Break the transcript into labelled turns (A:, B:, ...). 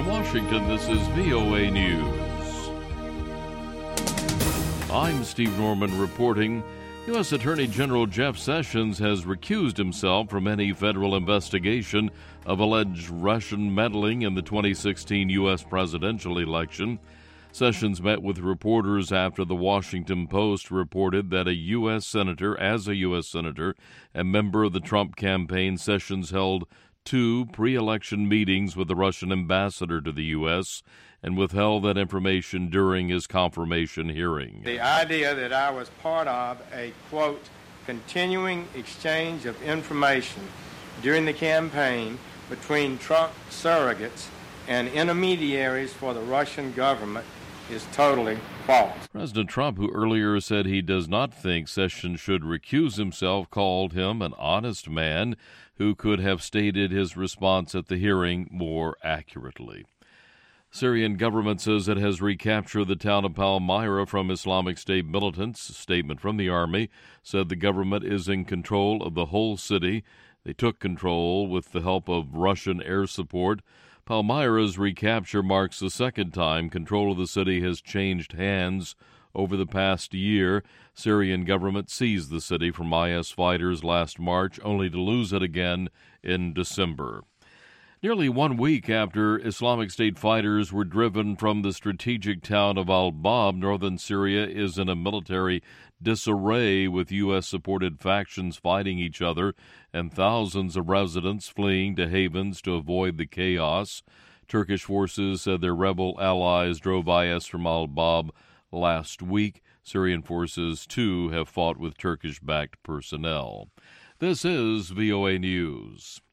A: From Washington, this is VOA News. I'm Steve Norman reporting. U.S. Attorney General Jeff Sessions has recused himself from any federal investigation of alleged Russian meddling in the 2016 U.S. presidential election. Sessions met with reporters after the Washington Post reported that a U.S. Senator, a member of the Trump campaign, Sessions held 2 pre-election meetings with the Russian ambassador to the U.S. and withheld that information during his confirmation hearing.
B: The idea that I was part of a, quote, continuing exchange of information during the campaign between Trump surrogates and intermediaries for the Russian government is totally false.
A: President Trump, who earlier said he does not think Sessions should recuse himself, called him an honest man who could have stated his response at the hearing more accurately. Syrian government says it has recaptured the town of Palmyra from Islamic State militants. A statement from the army said the government is in control of the whole city. They took control with the help of Russian air support. Palmyra's recapture marks the second time control of the city has changed hands over the past year. Syrian government seized the city from IS fighters last March, only to lose it again in December. Nearly 1 week after Islamic State fighters were driven from the strategic town of al-Bab, northern Syria is in a military disarray with U.S.-supported factions fighting each other and thousands of residents fleeing to havens to avoid the chaos. Turkish forces said their rebel allies drove IS from al-Bab last week. Syrian forces, too, have fought with Turkish-backed personnel. This is VOA News.